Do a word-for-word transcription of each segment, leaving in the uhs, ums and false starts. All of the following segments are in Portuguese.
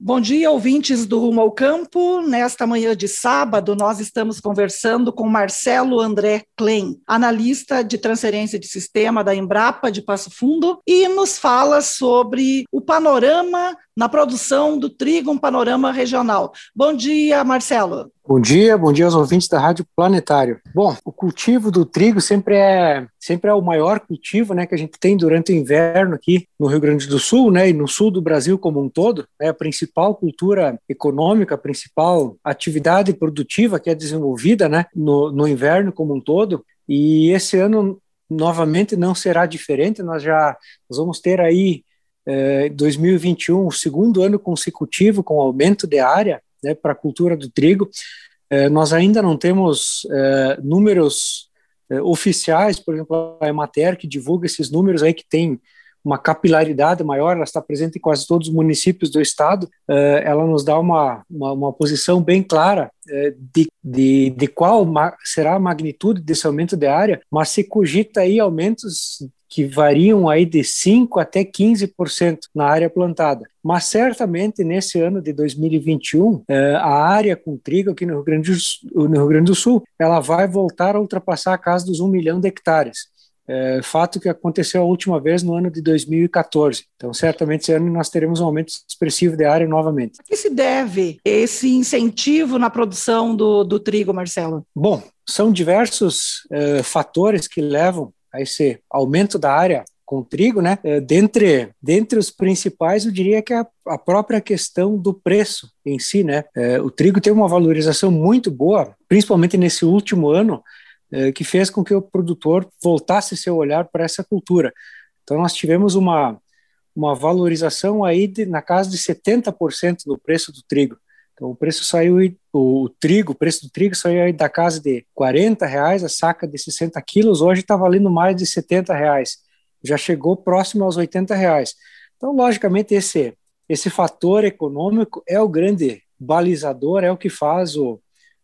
Bom dia, ouvintes do Rumo ao Campo. Nesta manhã de sábado, nós estamos conversando com Marcelo André Klein, analista de transferência de sistema da Embrapa de Passo Fundo, e nos fala sobre o panorama na produção do trigo, um panorama regional. Bom dia, Marcelo. Bom dia, bom dia aos ouvintes da Rádio Planetário. Bom, o cultivo do trigo sempre é, sempre é o maior cultivo, né, que a gente tem durante o inverno aqui no Rio Grande do Sul, né, e no sul do Brasil como um todo. É a principal cultura econômica, a principal atividade produtiva que é desenvolvida, né, no, no inverno como um todo. E esse ano, novamente, não será diferente. Nós já nós vamos ter aí, eh, dois mil e vinte e um, o segundo ano consecutivo com aumento de área, né, para a cultura do trigo. Eh, nós ainda não temos eh, números eh, oficiais, por exemplo, a Emater, que divulga esses números aí, que tem uma capilaridade maior, ela está presente em quase todos os municípios do estado. Eh, ela nos dá uma, uma, uma posição bem clara eh, de, de, de qual ma- será a magnitude desse aumento de área, mas se cogita aí aumentos que variam aí de cinco até quinze por cento na área plantada. Mas certamente nesse ano de dois mil e vinte e um, eh, a área com trigo aqui no Rio Grande do Sul, no Rio Grande do Sul, ela vai voltar a ultrapassar a casa dos um milhão de hectares. É, fato que aconteceu a última vez no ano de dois mil e catorze. Então, certamente, esse ano nós teremos um aumento expressivo de área novamente. A que se deve esse incentivo na produção do, do trigo, Marcelo? Bom, são diversos eh, fatores que levam a esse aumento da área com trigo, né? Eh, dentre, dentre os principais, eu diria que é a, a própria questão do preço em si, né? Eh, o trigo tem uma valorização muito boa, principalmente nesse último ano, que fez com que o produtor voltasse seu olhar para essa cultura. Então nós tivemos uma, uma valorização aí de, na casa de setenta por cento do preço do trigo. Então o preço saiu, o, o trigo, o preço do trigo saiu aí da casa de quarenta reais, a saca de sessenta quilos, hoje está valendo mais de setenta reais. Já chegou próximo aos oitenta reais. Então, logicamente, esse, esse fator econômico é o grande balizador, é o que faz o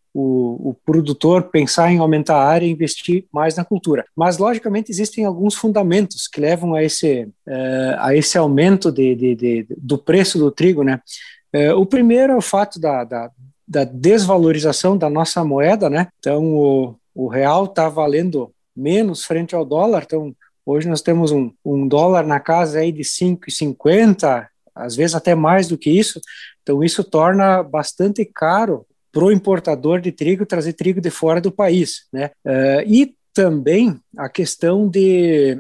O, o produtor pensar em aumentar a área e investir mais na cultura. Mas, logicamente, existem alguns fundamentos que levam a esse, uh, a esse aumento de, de, de, do preço do trigo, né? Uh, o primeiro é o fato da, da, da desvalorização da nossa moeda, né? Então, o, o real está valendo menos frente ao dólar. Então, hoje nós temos um, um dólar na casa aí de cinco e cinquenta, às vezes até mais do que isso. Então, isso torna bastante caro para o importador de trigo trazer trigo de fora do país, né? Uh, e também a questão de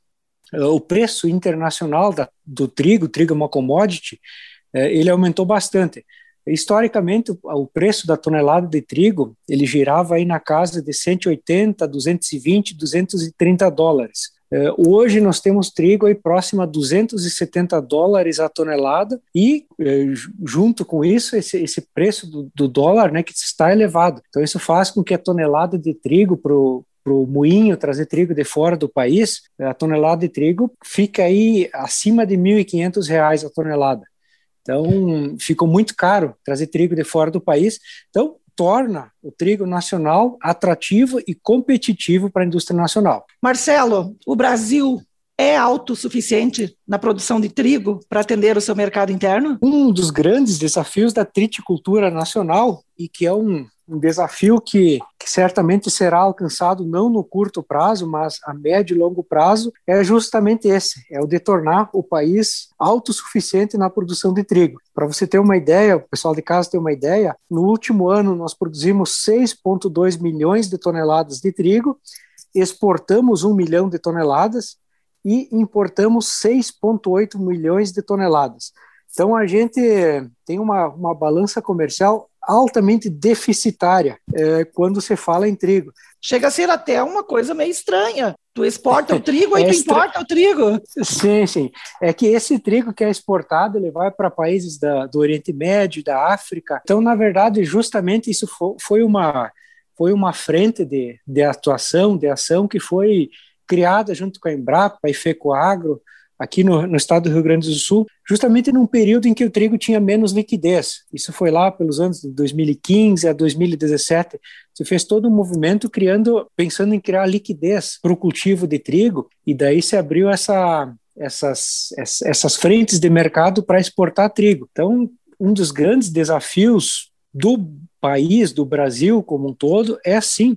uh, o preço internacional da, do trigo, trigo é uma commodity, uh, ele aumentou bastante. Historicamente, o, o preço da tonelada de trigo, ele girava aí na casa de cento e oitenta, duzentos e vinte, duzentos e trinta dólares. Uh, hoje nós temos trigo aí próximo a duzentos e setenta dólares a tonelada e uh, junto com isso esse, esse preço do, do dólar, né, que está elevado. Então isso faz com que a tonelada de trigo para o moinho trazer trigo de fora do país, a tonelada de trigo fica aí acima de mil e quinhentos reais a tonelada. Então ficou muito caro trazer trigo de fora do país. Então torna o trigo nacional atrativo e competitivo para a indústria nacional. Marcelo, o Brasil é autossuficiente na produção de trigo para atender o seu mercado interno? Um dos grandes desafios da triticultura nacional, e que é um, um desafio que, que certamente será alcançado não no curto prazo, mas a médio e longo prazo, é justamente esse, é o de tornar o país autossuficiente na produção de trigo. Para você ter uma ideia, o pessoal de casa ter uma ideia, no último ano nós produzimos seis vírgula dois milhões de toneladas de trigo, exportamos um milhão de toneladas e importamos seis vírgula oito milhões de toneladas. Então a gente tem uma, uma balança comercial altamente deficitária é, quando se fala em trigo. Chega a ser até uma coisa meio estranha. Tu exporta o trigo e é tu estra... importa o trigo. Sim, sim. É que esse trigo que é exportado, ele vai para países da, do Oriente Médio, da África. Então, na verdade, justamente isso foi, foi, uma, foi uma frente de, de atuação, de ação que foi criada junto com a Embrapa e FECOAGRO, aqui no, no estado do Rio Grande do Sul, justamente num período em que o trigo tinha menos liquidez. Isso foi lá pelos anos de dois mil e quinze a dois mil e dezessete. Se fez todo um movimento criando, pensando em criar liquidez para o cultivo de trigo, e daí se abriu essa, essas, essas frentes de mercado para exportar trigo. Então, um dos grandes desafios do país, do Brasil como um todo, é sim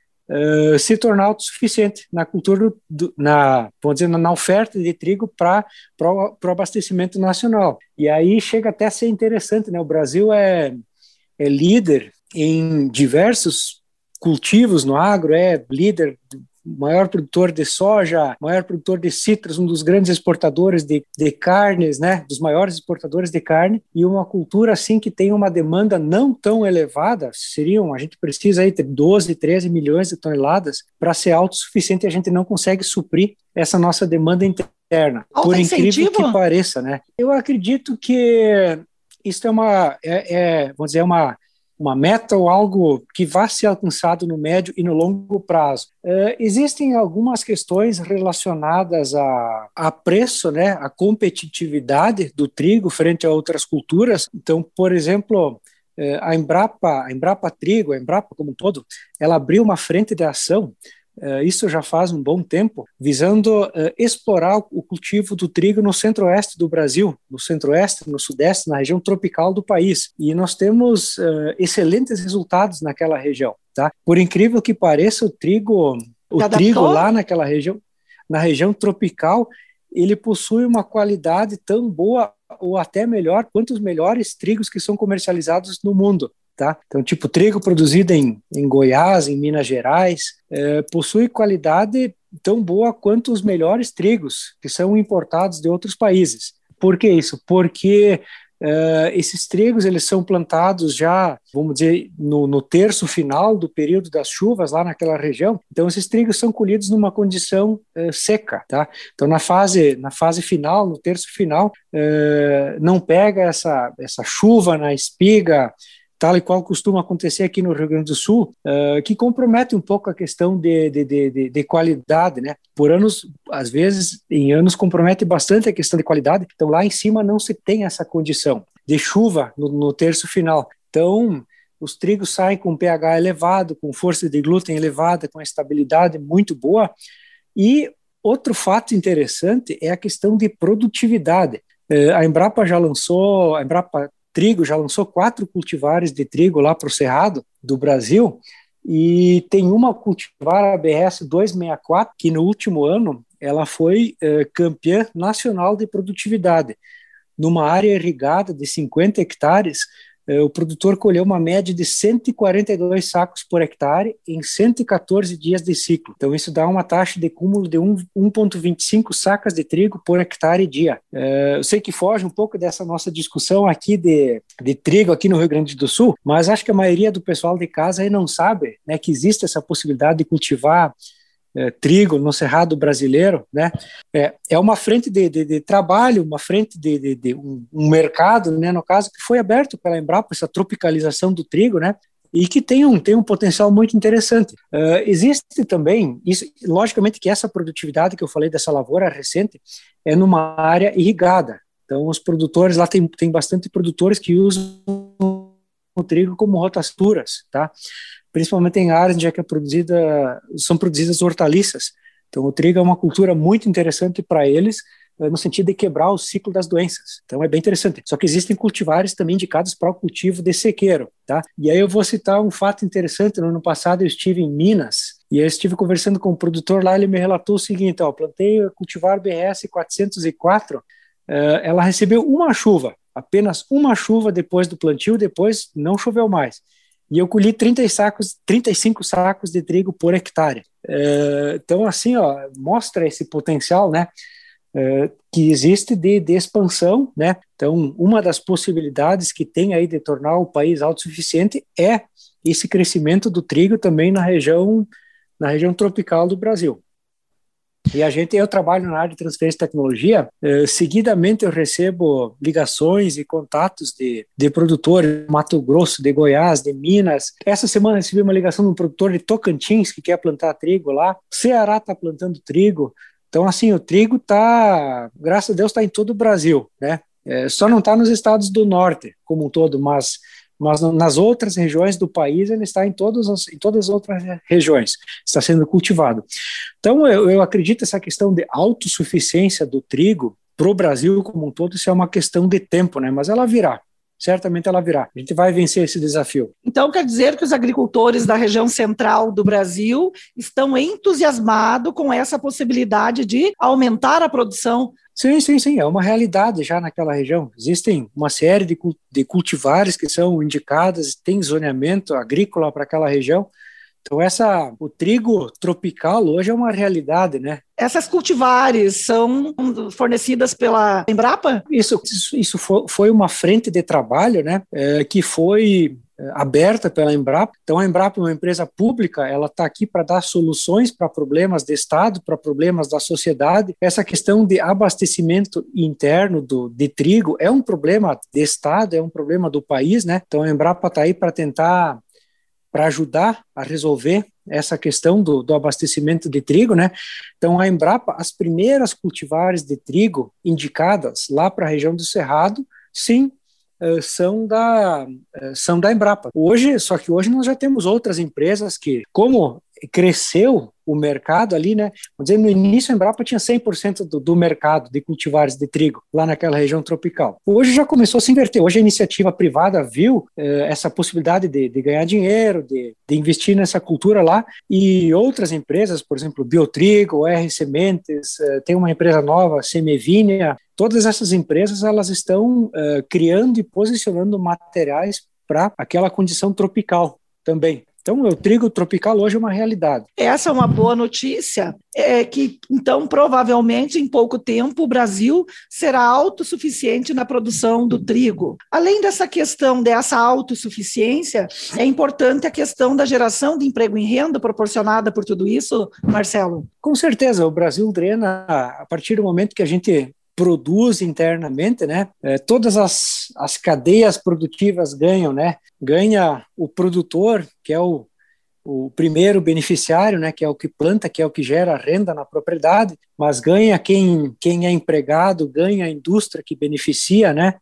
uh, se tornar autossuficiente na cultura, do, na, vamos dizer, na oferta de trigo para o abastecimento nacional. E aí chega até a ser interessante, né? O Brasil é, é líder em diversos cultivos no agro, é líder, maior produtor de soja, maior produtor de citros, um dos grandes exportadores de, de carnes, né, dos maiores exportadores de carne, e uma cultura assim que tem uma demanda não tão elevada, seriam, a gente precisa aí ter doze, treze milhões de toneladas para ser autossuficiente, e a gente não consegue suprir essa nossa demanda interna, por incrível que pareça, né? Eu acredito que isso é uma, é, é, vamos dizer, uma uma meta ou algo que vá ser alcançado no médio e no longo prazo. Uh, existem algumas questões relacionadas a, a preço, né, a competitividade do trigo frente a outras culturas. Então, por exemplo, uh, a Embrapa, a Embrapa Trigo, a Embrapa como um todo, ela abriu uma frente de ação, Uh, isso já faz um bom tempo, visando uh, explorar o, o cultivo do trigo no centro-oeste do Brasil, no centro-oeste, no sudeste, na região tropical do país. E nós temos uh, excelentes resultados naquela região, tá? Por incrível que pareça, o trigo, o trigo lá naquela região, na região tropical, ele possui uma qualidade tão boa ou até melhor quanto os melhores trigos que são comercializados no mundo. Tá? Então, tipo, trigo produzido em, em Goiás, em Minas Gerais, é, possui qualidade tão boa quanto os melhores trigos que são importados de outros países. Por que isso? Porque é, esses trigos eles são plantados já, vamos dizer, no, no terço final do período das chuvas lá naquela região. Então, esses trigos são colhidos numa condição é, seca. Tá? Então, na fase, na fase final, no terço final, é, não pega essa, essa chuva na espiga, tal e qual costuma acontecer aqui no Rio Grande do Sul, uh, que compromete um pouco a questão de, de, de, de qualidade, né? Por anos, às vezes, em anos, compromete bastante a questão de qualidade, então lá em cima não se tem essa condição de chuva no, no terço final. Então, os trigos saem com pH elevado, com força de glúten elevada, com estabilidade muito boa. E outro fato interessante é a questão de produtividade. Uh, a Embrapa já lançou, a Embrapa Trigo já lançou quatro cultivares de trigo lá para o Cerrado do Brasil, e tem uma cultivar, a B S duzentos e sessenta e quatro, que no último ano ela foi eh, campeã nacional de produtividade. Numa área irrigada de cinquenta hectares, eh, o produtor colheu uma média de cento e quarenta e dois sacos por hectare em cento e quatorze dias de ciclo. Então isso dá uma taxa de cúmulo de um vírgula vinte e cinco sacas de trigo por hectare dia. Eh, eu sei que foge um pouco dessa nossa discussão aqui de, de trigo aqui no Rio Grande do Sul, mas acho que a maioria do pessoal de casa aí não sabe, né, que existe essa possibilidade de cultivar É, trigo no Cerrado brasileiro, né? É, é uma frente de, de, de trabalho, uma frente de, de, de um, um mercado, né? No caso, que foi aberto pela Embrapa, essa tropicalização do trigo, né? E que tem um, tem um potencial muito interessante. Uh, existe também, isso, logicamente que essa produtividade que eu falei dessa lavoura recente é numa área irrigada. Então, os produtores, lá tem, tem bastante produtores que usam o trigo como rotaçuras, tá? Principalmente em áreas onde é que é produzida, são produzidas hortaliças. Então, o trigo é uma cultura muito interessante para eles, no sentido de quebrar o ciclo das doenças. Então, é bem interessante. Só que existem cultivares também indicados para o cultivo de sequeiro, tá? E aí eu vou citar um fato interessante. No ano passado eu estive em Minas, e eu estive conversando com um produtor lá, ele me relatou o seguinte, ó, plantei cultivar B S quatrocentos e quatro, uh, ela recebeu uma chuva, apenas uma chuva depois do plantio, depois não choveu mais. E eu colhi trinta sacos, trinta e cinco sacos de trigo por hectare. É, então, assim, ó, mostra esse potencial, né, é, que existe de, de expansão, né? Então, uma das possibilidades que tem aí de tornar o país autossuficiente é esse crescimento do trigo também na região, na região tropical do Brasil. E a gente, eu trabalho na área de transferência de tecnologia, eh, seguidamente eu recebo ligações e contatos de, de produtores de Mato Grosso, de Goiás, de Minas. Essa semana eu recebi uma ligação de um produtor de Tocantins que quer plantar trigo lá. Ceará está plantando trigo. Então, assim, o trigo está, graças a Deus, está em todo o Brasil, né? É, só não está nos estados do norte como um todo, mas mas nas outras regiões do país ele está em, todos as, em todas as outras regiões, está sendo cultivado. Então eu, eu acredito essa questão de autossuficiência do trigo para o Brasil como um todo, isso é uma questão de tempo, né? Mas ela virá, certamente ela virá. A gente vai vencer esse desafio. Então, quer dizer que os agricultores da região central do Brasil estão entusiasmados com essa possibilidade de aumentar a produção. Sim, sim, sim, é uma realidade já naquela região. Existem uma série de, de cultivares que são indicadas, tem zoneamento agrícola para aquela região. Então, essa, o trigo tropical hoje é uma realidade, né? Essas cultivares são fornecidas pela Embrapa? Isso, isso, isso foi, foi uma frente de trabalho, né, é, que foi aberta pela Embrapa. Então, a Embrapa é uma empresa pública, ela está aqui para dar soluções para problemas de Estado, para problemas da sociedade. Essa questão de abastecimento interno do, de trigo é um problema de Estado, é um problema do país, né? Então, a Embrapa está aí para tentar para ajudar a resolver essa questão do, do abastecimento de trigo, né? Então, a Embrapa, as primeiras cultivares de trigo indicadas lá para a região do Cerrado, sim, são da, são da Embrapa. Hoje, só que hoje nós já temos outras empresas que, como cresceu o mercado ali, né? Vamos dizer, no início a Embrapa tinha cem por cento do, do mercado de cultivares de trigo lá naquela região tropical. Hoje já começou a se inverter. Hoje a iniciativa privada viu eh, essa possibilidade de, de ganhar dinheiro, de, de investir nessa cultura lá, e outras empresas, por exemplo, Biotrigo, R Sementes, eh, tem uma empresa nova, Semevinha, todas essas empresas elas estão eh, criando e posicionando materiais para aquela condição tropical também. Então, o trigo tropical hoje é uma realidade. Essa é uma boa notícia, é que, então, provavelmente, em pouco tempo, o Brasil será autossuficiente na produção do trigo. Além dessa questão dessa autossuficiência, é importante a questão da geração de emprego e renda proporcionada por tudo isso, Marcelo? Com certeza, o Brasil drena a partir do momento que a gente produz internamente, né? É, todas as, as cadeias produtivas ganham, né? Ganha o produtor, que é o, o primeiro beneficiário, né? Que é o que planta, que é o que gera renda na propriedade, mas ganha quem, quem é empregado, ganha a indústria que beneficia, né?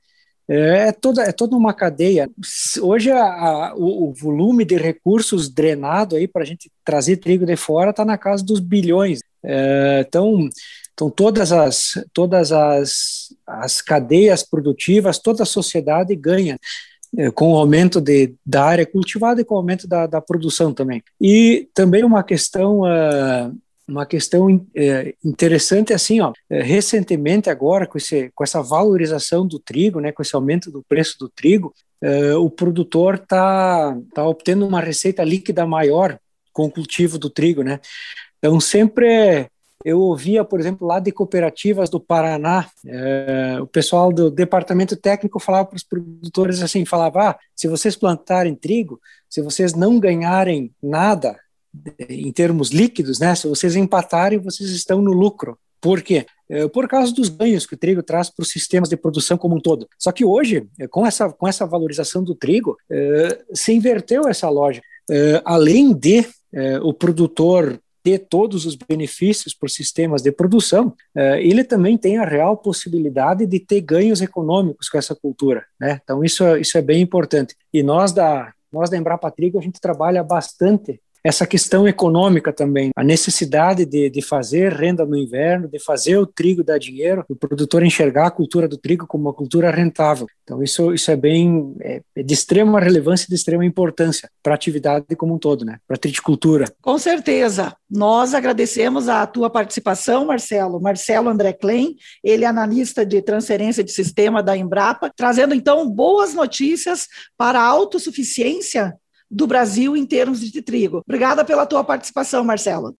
É toda, é toda uma cadeia. Hoje a, a, o, o volume de recursos drenado aí para a gente trazer trigo de fora está na casa dos bilhões. É, então, então todas as todas as, as cadeias produtivas, toda a sociedade ganha é, com o aumento de, da área cultivada e com o aumento da, da produção também. E também uma questão uh, uma questão é, interessante assim, ó, é, recentemente agora com, esse, com essa valorização do trigo, né, com esse aumento do preço do trigo, é, o produtor está tá obtendo uma receita líquida maior com o cultivo do trigo, né? Então sempre eu ouvia, por exemplo, lá de cooperativas do Paraná, é, o pessoal do departamento técnico falava para os produtores assim, falava, ah, se vocês plantarem trigo, se vocês não ganharem nada em termos líquidos, né, se vocês empatarem, vocês estão no lucro. Por quê? É, por causa dos ganhos que o trigo traz para os sistemas de produção como um todo. Só que hoje, com essa, com essa valorização do trigo, é, se inverteu essa lógica. É, além de é, o produtor ter todos os benefícios por sistemas de produção, eh, ele também tem a real possibilidade de ter ganhos econômicos com essa cultura, né? Então isso, isso é bem importante. E nós da, nós da Embrapa Trigo, a gente trabalha bastante essa questão econômica também, a necessidade de, de fazer renda no inverno, de fazer o trigo dar dinheiro, o produtor enxergar a cultura do trigo como uma cultura rentável. Então isso, isso é bem é, é de extrema relevância e de extrema importância para a atividade como um todo, né? Para a triticultura. Com certeza. Nós agradecemos a tua participação, Marcelo. Marcelo André Klein, ele é analista de transferência de sistema da Embrapa, trazendo então boas notícias para a autossuficiência do Brasil em termos de trigo. Obrigada pela tua participação, Marcelo.